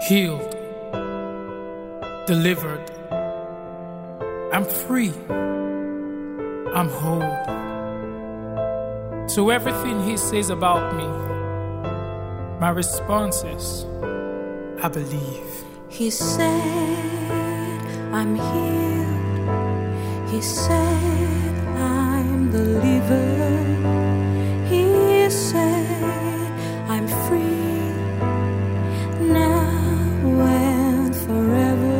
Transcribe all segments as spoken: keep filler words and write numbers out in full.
healed, delivered. I'm free. I'm whole. To everything he says about me, my response is, I believe. He said, I'm healed. He said, I'm delivered. He said, I'm free now and forever.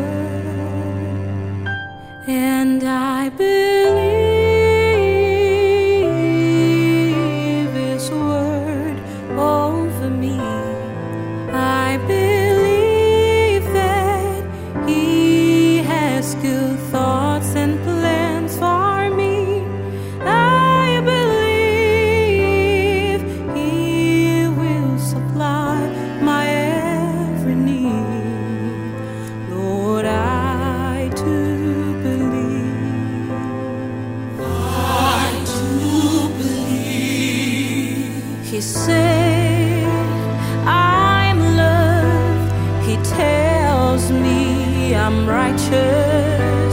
And I believe His word over me. I believe that He has good thoughts and plans for me. I believe He will supply my every need. Lord, I do believe. I do believe. He said, I'm loved. He tells me I'm righteous.